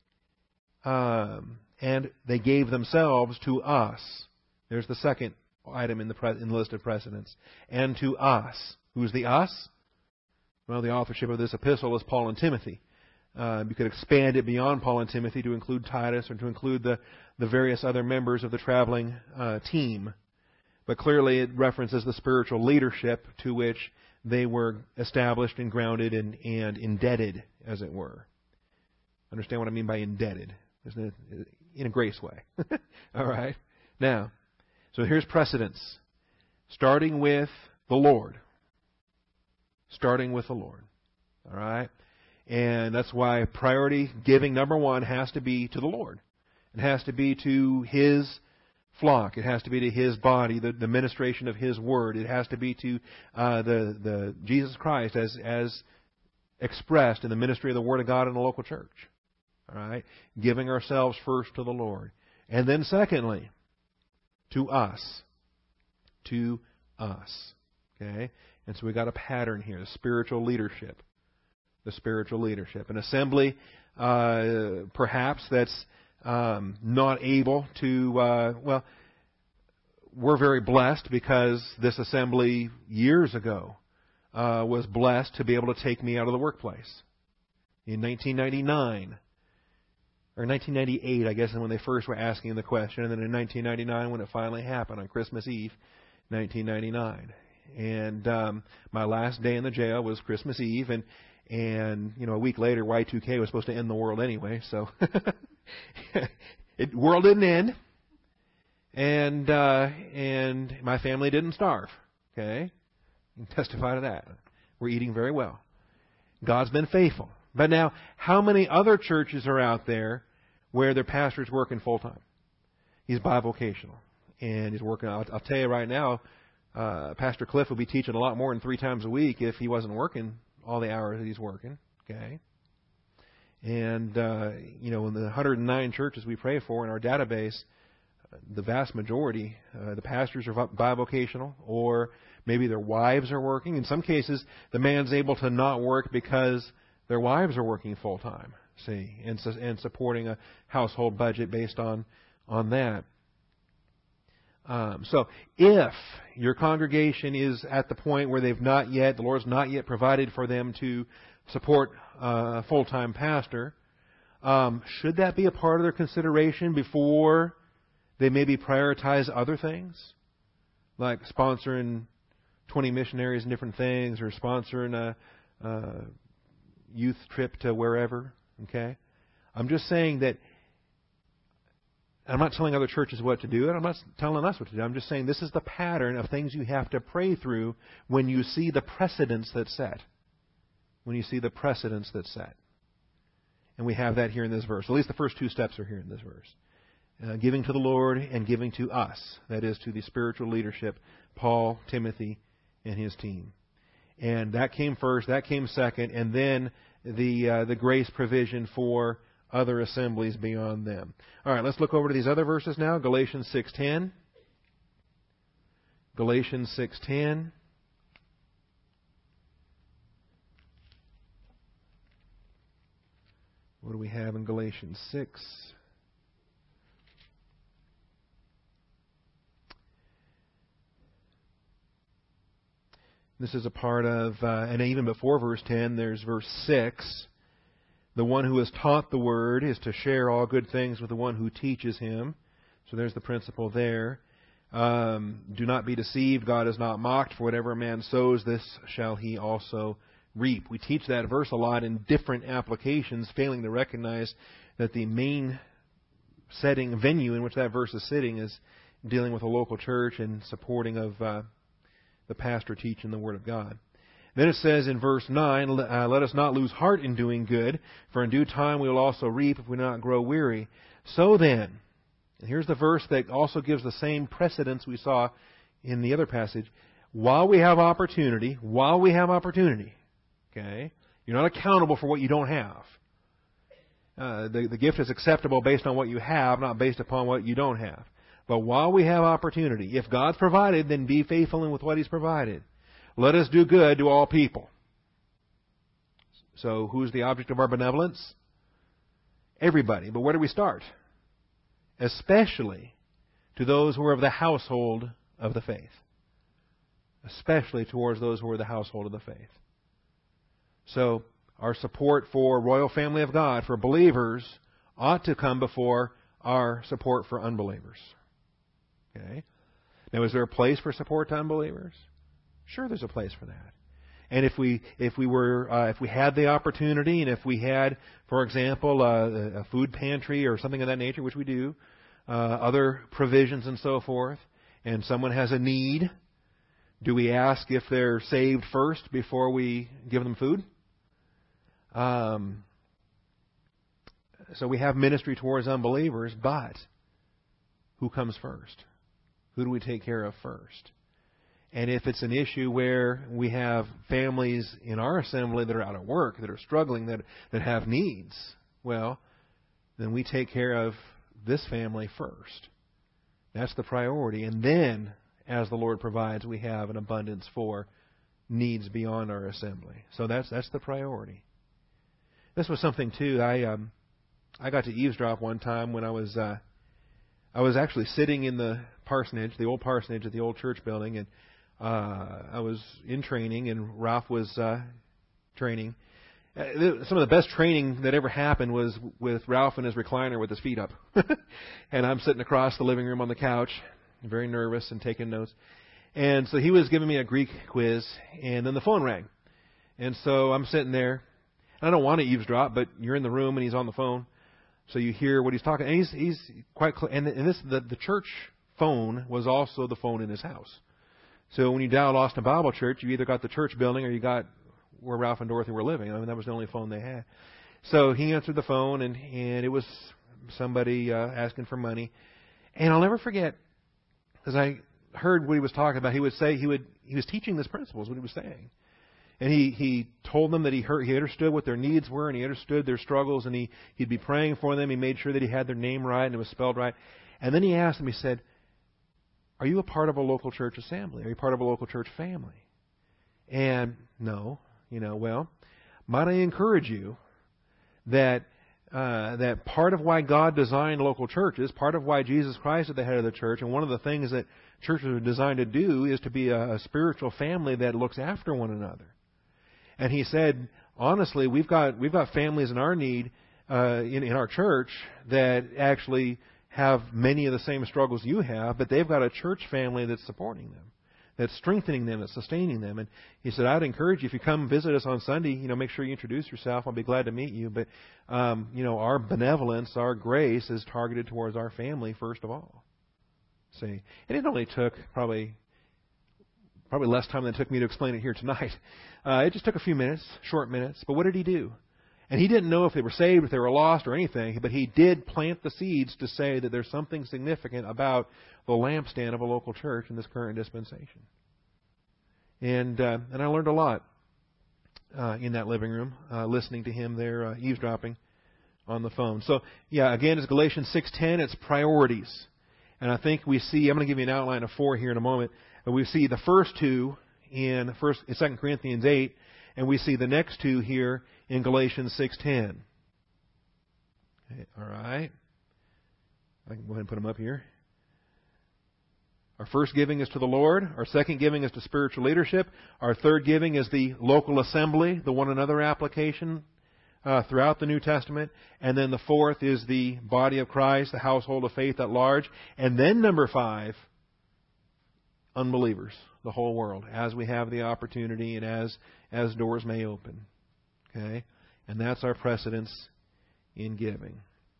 and they gave themselves to us. There's the second item in the list of precedents. And to us. Who's the us? Well, the authorship of this epistle is Paul and Timothy. You could expand it beyond Paul and Timothy to include Titus or to include the various other members of the traveling team. But clearly it references the spiritual leadership to which they were established and grounded and indebted, as it were. Understand what I mean by indebted? In a grace way. All right? Now, so here's precedence. Starting with the Lord. Starting with the Lord. All right? And that's why priority giving, number 1, has to be to the Lord. It has to be to His flock. It has to be to His body, the ministration of His word. It has to be to the Jesus Christ as expressed in the ministry of the Word of God in the local church. All right? Giving ourselves first to the Lord. And then secondly, to us. To us. Okay? And so we got a pattern here, the spiritual leadership. The spiritual leadership. An assembly, perhaps, that's not able to, we're very blessed because this assembly years ago was blessed to be able to take me out of the workplace. In 1999, or 1998, I guess, is when they first were asking the question, and then in 1999 when it finally happened on Christmas Eve, 1999. And my last day in the jail was Christmas Eve, and a week later Y2K was supposed to end the world anyway, so world didn't end, and my family didn't starve. Okay, you can testify to that. We're eating very well. God's been faithful. But now, how many other churches are out there where their pastor's working full time? He's bivocational, and he's working. I'll tell you right now, Pastor Cliff would be teaching a lot more than 3 times a week if he wasn't working all the hours that he's working. Okay, and in the 109 churches we pray for in our database, the vast majority, the pastors are bivocational, or maybe their wives are working. In some cases, the man's able to not work because their wives are working full time. See, and supporting a household budget based on that. So, if your congregation is at the point where the Lord's not yet provided for them to support a full-time pastor, should that be a part of their consideration before they maybe prioritize other things, like sponsoring 20 missionaries and different things, or sponsoring a youth trip to wherever? Okay, I'm just saying that. I'm not telling other churches what to do, and I'm not telling us what to do. I'm just saying this is the pattern of things you have to pray through when you see the precedents that's set. When you see the precedents that's set. And we have that here in this verse. At least the first 2 steps are here in this verse. Giving to the Lord and giving to us. That is, to the spiritual leadership, Paul, Timothy, and his team. And that came first, that came second, and then the grace provision for other assemblies beyond them. All right, let's look over to these other verses now. Galatians 6:10. Galatians 6:10. What do we have in Galatians 6? This is a part of, and even before verse 10, there's verse 6. The one who is taught the word is to share all good things with the one who teaches him. So there's the principle there. Do not be deceived. God is not mocked. For whatever a man sows, this shall he also reap. We teach that verse a lot in different applications, failing to recognize that the main venue in which that verse is sitting is dealing with a local church and supporting of the pastor teaching the Word of God. Then it says in verse 9, let us not lose heart in doing good, for in due time we will also reap if we do not grow weary. So then, and here's the verse that also gives the same precedence we saw in the other passage, while we have opportunity, okay, you're not accountable for what you don't have. The gift is acceptable based on what you have, not based upon what you don't have. But while we have opportunity, if God's provided, then be faithful in with what He's provided. Let us do good to all people. So who's the object of our benevolence? Everybody. But where do we start? Especially to those who are of the household of the faith. Especially towards those who are the household of the faith. So our support for Royal Family of God, for believers, ought to come before our support for unbelievers. Okay? Now, is there a place for support to unbelievers? Sure, there's a place for that. And if we had the opportunity, and if we had, for example, a food pantry or something of that nature, which we do, other provisions and so forth, and someone has a need, do we ask if they're saved first before we give them food? So we have ministry towards unbelievers, but who comes first? Who do we take care of first? And if it's an issue where we have families in our assembly that are out of work, that are struggling, that have needs, well, then we take care of this family first. That's the priority. And then, as the Lord provides, we have an abundance for needs beyond our assembly. So that's the priority. This was something, too, I got to eavesdrop one time when I was actually sitting in the parsonage, the old parsonage at the old church building, and I was in training, and Ralph was training, some of the best training that ever happened was with Ralph in his recliner with his feet up. And I'm sitting across the living room on the couch, very nervous and taking notes. And so he was giving me a Greek quiz, and then the phone rang. And so I'm sitting there. I don't want to eavesdrop, but you're in the room and he's on the phone. So you hear what he's talking. And he's quite close. And the church phone was also the phone in his house. So when you dialed Austin Bible Church, you either got the church building or you got where Ralph and Dorothy were living. I mean, that was the only phone they had. So he answered the phone, and it was somebody asking for money. And I'll never forget, as I heard what he was talking about, he would say he was teaching this principle, is what he was saying. And he told them that he understood what their needs were, and he understood their struggles, and he'd be praying for them. He made sure that he had their name right and it was spelled right. And then he asked them, he said, "Are you a part of a local church assembly? Are you part of a local church family?" And no. Well, might I encourage you that part of why God designed local churches, part of why Jesus Christ is the head of the church, and one of the things that churches are designed to do is to be a spiritual family that looks after one another. And he said, honestly, we've got families in our need in our church that actually have many of the same struggles you have, but they've got a church family that's supporting them, that's strengthening them, that's sustaining them. And he said, I'd encourage you, if you come visit us on Sunday, make sure you introduce yourself. I'll be glad to meet you. But, our benevolence, our grace is targeted towards our family first of all. See, and it only took probably less time than it took me to explain it here tonight. It just took a few minutes, short minutes. But what did he do? And he didn't know if they were saved, if they were lost, or anything. But he did plant the seeds to say that there's something significant about the lampstand of a local church in this current dispensation. And I learned a lot in that living room, listening to him there, eavesdropping on the phone. So, again, it's Galatians 6:10. It's priorities. And I think we see, I'm going to give you an outline of 4 here in a moment, but we see the first 2 in 2 Corinthians 8, and we see the next 2 here in Galatians 6:10. Okay, all right. I can go ahead and put them up here. Our first giving is to the Lord. Our second giving is to spiritual leadership. Our third giving is the local assembly, the one another application throughout the New Testament. And then the fourth is the body of Christ, the household of faith at large. And then number 5, unbelievers, the whole world, as we have the opportunity and as doors may open. Okay? And that's our precedence in giving.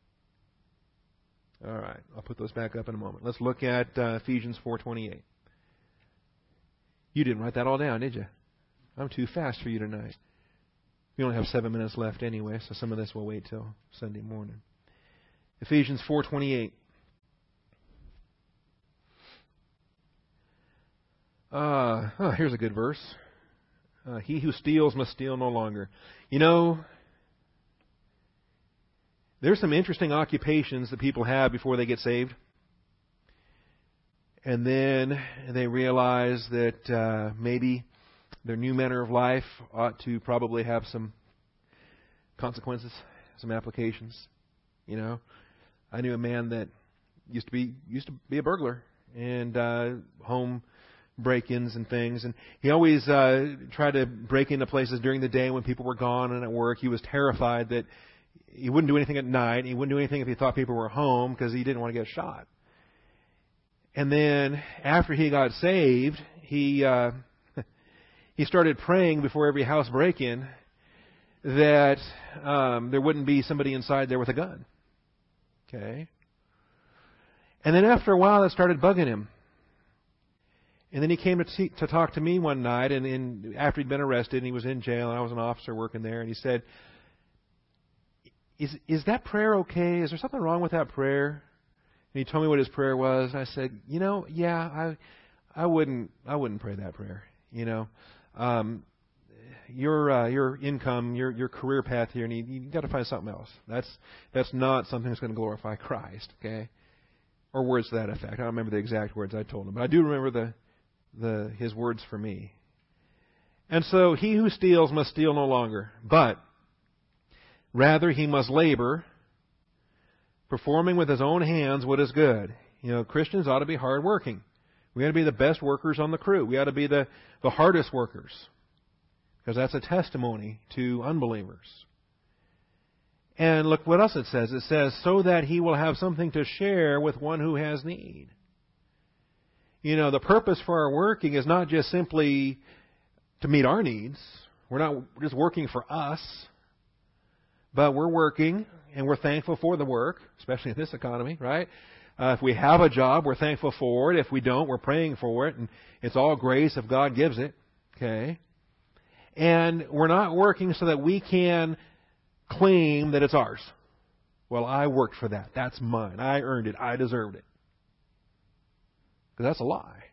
All right. I'll put those back up in a moment. Let's look at Ephesians 4:28. You didn't write that all down, did you? I'm too fast for you tonight. We only have 7 minutes left anyway, so some of this will wait till Sunday morning. Ephesians 4:28. Here's a good verse. He who steals must steal no longer. There's some interesting occupations that people have before they get saved. And then they realize that maybe their new manner of life ought to probably have some consequences, some applications. I knew a man that used to be a burglar and home break-ins and things, and he always tried to break into places during the day when people were gone and at work. He was terrified that he wouldn't do anything at night. He wouldn't do anything if he thought people were home because he didn't want to get shot. And then after he got saved, he started praying before every house break-in that there wouldn't be somebody inside there with a gun. Okay? And then after a while, that started bugging him. And then he came to talk to me one night, and after he'd been arrested, and he was in jail, and I was an officer working there, and he said, Is that prayer okay? Is there something wrong with that prayer? And he told me what his prayer was. And I said, I wouldn't pray that prayer. Your income, your career path here, and you got to find something else. That's not something that's going to glorify Christ. Okay, or words to that effect. I don't remember the exact words I told him, but I do remember his words for me. And so he who steals must steal no longer, but rather he must labor, performing with his own hands what is good. Christians ought to be hardworking. We ought to be the best workers on the crew. We ought to be the hardest workers. because that's a testimony to unbelievers. And look what else it says. It says, so that he will have something to share with one who has need. You know, the purpose for our working is not just simply to meet our needs. We're not just working for us, but we're working and we're thankful for the work, especially in this economy, right? If we have a job, we're thankful for it. If we don't, we're praying for it. And it's all grace if God gives it. Okay? And we're not working so that we can claim that it's ours. Well, I worked for that. That's mine. I earned it. I deserved it. Because that's a lie.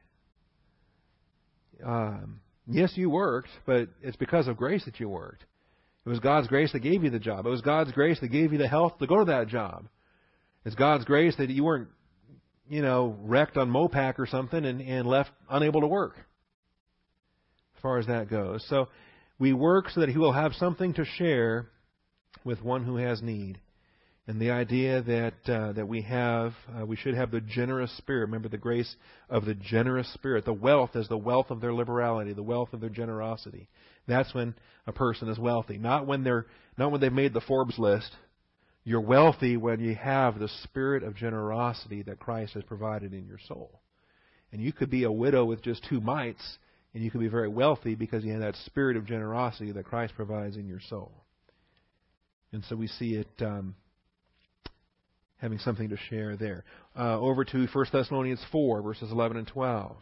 Yes, you worked, but it's because of grace that you worked. It was God's grace that gave you the job. It was God's grace that gave you the health to go to that job. It's God's grace that you weren't, wrecked on Mopac or something and left unable to work. As far as that goes. So we work so that He will have something to share with one who has need. And the idea that we should have the generous spirit. Remember the grace of the generous spirit. The wealth is the wealth of their liberality, the wealth of their generosity. That's when a person is wealthy. Not when they've made the Forbes list. You're wealthy when you have the spirit of generosity that Christ has provided in your soul. And you could be a widow with just 2 mites, and you could be very wealthy because you have that spirit of generosity that Christ provides in your soul. And so we see it having something to share there. Over to 1 Thessalonians 4, verses 11 and 12.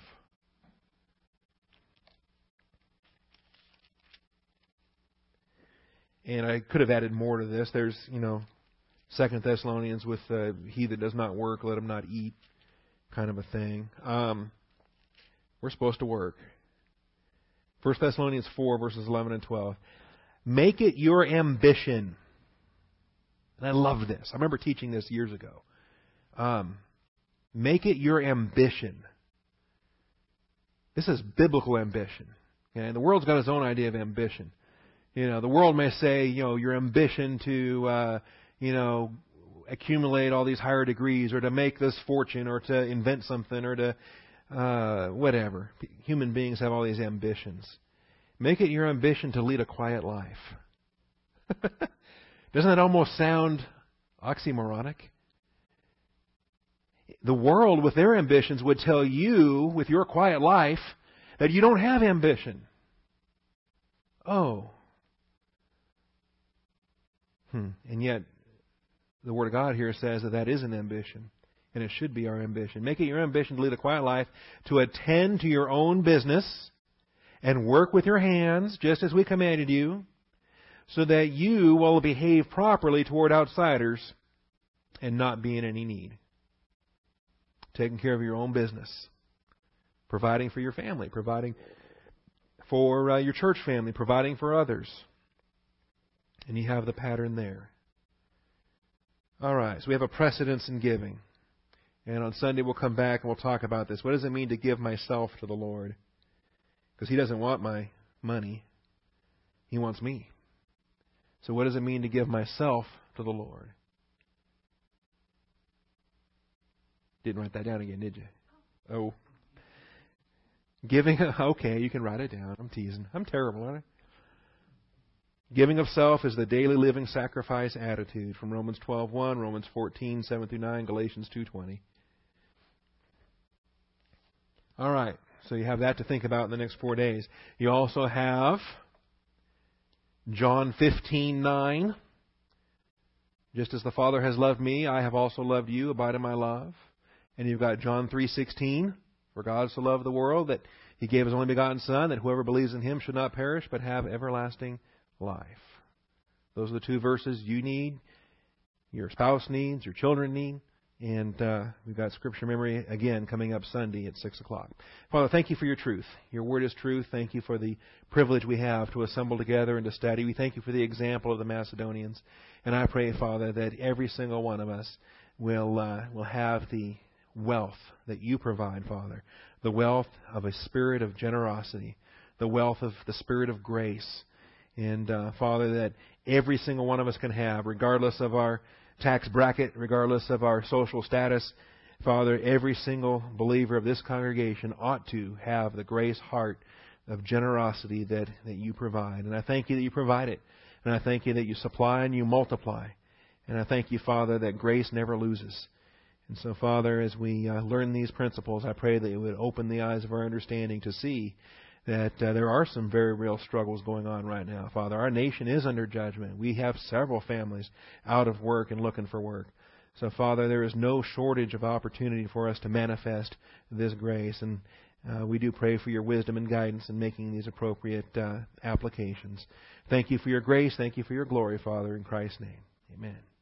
And I could have added more to this. There's, 2 Thessalonians with he that does not work, let him not eat, kind of a thing. We're supposed to work. 1 Thessalonians 4, verses 11 and 12. Make it your ambition. And I love this. I remember teaching this years ago. Make it your ambition. This is biblical ambition. Okay? The world's got its own idea of ambition. The world may say, your ambition to, accumulate all these higher degrees or to make this fortune or to invent something or to whatever. Human beings have all these ambitions. Make it your ambition to lead a quiet life. Doesn't that almost sound oxymoronic? The world with their ambitions would tell you, with your quiet life, that you don't have ambition. Oh. And yet, the Word of God here says that is an ambition. And it should be our ambition. Make it your ambition to lead a quiet life, to attend to your own business, and work with your hands, just as we commanded you, so that you will behave properly toward outsiders and not be in any need. Taking care of your own business. Providing for your family. Providing for your church family. Providing for others. And you have the pattern there. All right, so we have a precedence in giving. And on Sunday we'll come back and we'll talk about this. What does it mean to give myself to the Lord? Because He doesn't want my money. He wants me. So what does it mean to give myself to the Lord? Didn't write that down again, did you? Oh. Giving, okay, you can write it down. I'm teasing. I'm terrible, aren't I? Giving of self is the daily living sacrifice attitude from Romans 12:1, Romans 14:7-9, Galatians 2:20. All right, so you have that to think about in the next 4 days. You also have John 15:9. Just as the Father has loved me, I have also loved you. Abide in my love. And you've got John 3:16. For God so loved the world that He gave His only begotten Son, that whoever believes in Him should not perish, but have everlasting life. Those are the 2 verses you need, your spouse needs, your children need, and we've got Scripture memory again coming up Sunday at 6 o'clock. Father, thank You for Your truth. Your Word is truth. Thank You for the privilege we have to assemble together and to study. We thank You for the example of the Macedonians, and I pray, Father, that every single one of us will have the wealth that You provide, Father, the wealth of a spirit of generosity, the wealth of the spirit of grace. And, Father, that every single one of us can have, regardless of our tax bracket, regardless of our social status. Father, every single believer of this congregation ought to have the grace heart of generosity that you provide. And I thank you that you provide it. And I thank you that you supply and you multiply. And I thank you, Father, that grace never loses. And so, Father, as we learn these principles, I pray that you would open the eyes of our understanding to see that there are some very real struggles going on right now. Father, our nation is under judgment. We have several families out of work and looking for work. So, Father, there is no shortage of opportunity for us to manifest this grace. And we do pray for your wisdom and guidance in making these appropriate applications. Thank you for your grace. Thank you for your glory, Father, in Christ's name. Amen.